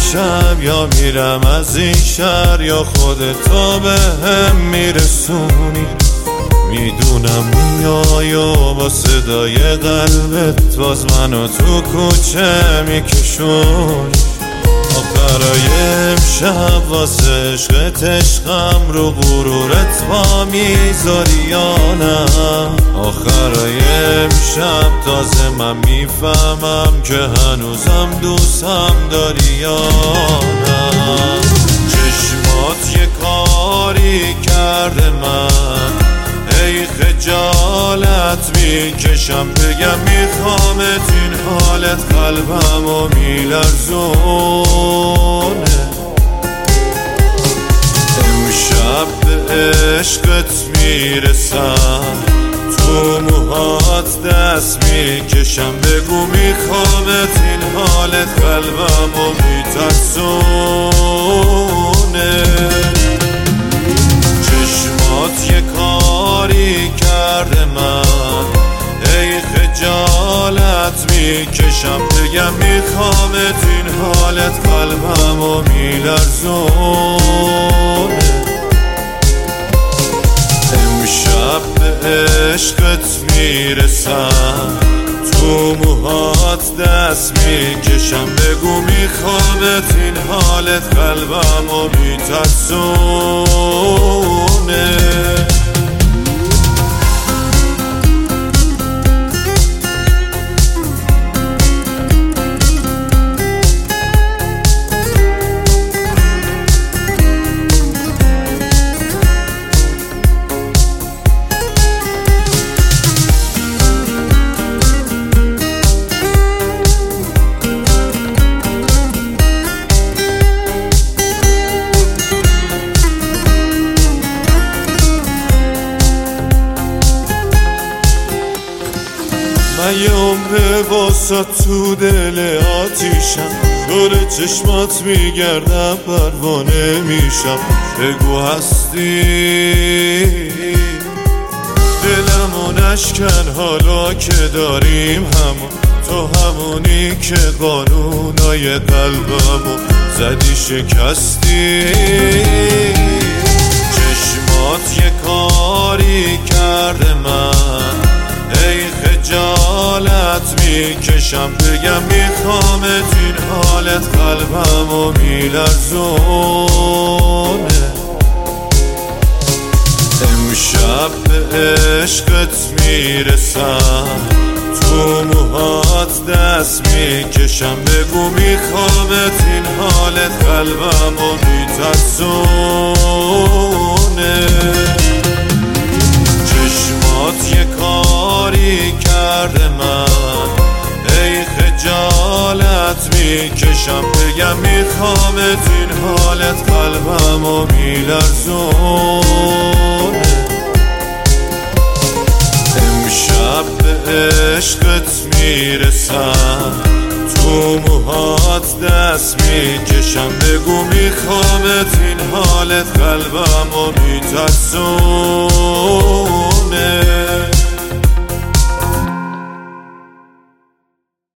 امشب یا میرم از این شهر یا خودتو به هم میرسونی. میدونم میای و با صدای قلبت باز منو تو کوچه میکشونی. آخرای امشب واسه عشقت عشقم رو غرورت با میذاری یا نه؟ آخرای امشب تازه من میفهمم که هنوزم دوستم داری یا نه؟ چشمات یه کاری کرده من ای خجالت میکشم بگم میخوامت این حالت قلبمو میلرزونه. امشب به عشقت میرسم تو موهات دست میکشم بگو میخوامت این حالت قلبمو میترسونه. چشمات یه کاری کرده من ای خجالت میکشم بگم میخوامت این حالت قلبمو میلرزونه. امشب به عشقت میرسم تو موهات دست میکشم بگو میخوامت این حالت قلبمو میترسونه. من یه عمره واسه تو دل آتیشم دور چشمات میگردم پروانه میشم بگو هستی دلمو نشکن حالا که داریم همون تو همونی که قانونای قلبمو زدی شکستی. چشمات یه کاری کرده من ای خجالت میکشم بگم میخوامت این حالت قلبمو میلرزونه. امشب به عشقت میرسم تو موهات دست میکشم بگو میخوامت این حالت قلبمو میترسونه. چشمات یه کاری کرده من ای خجالت میکشم بگم میخوامت این حالت قلبمو میلرزونه. امشب به عشقت میرسم تو موهات دست میکشم بگو میخوامت این حالت قلبمو میترسونه.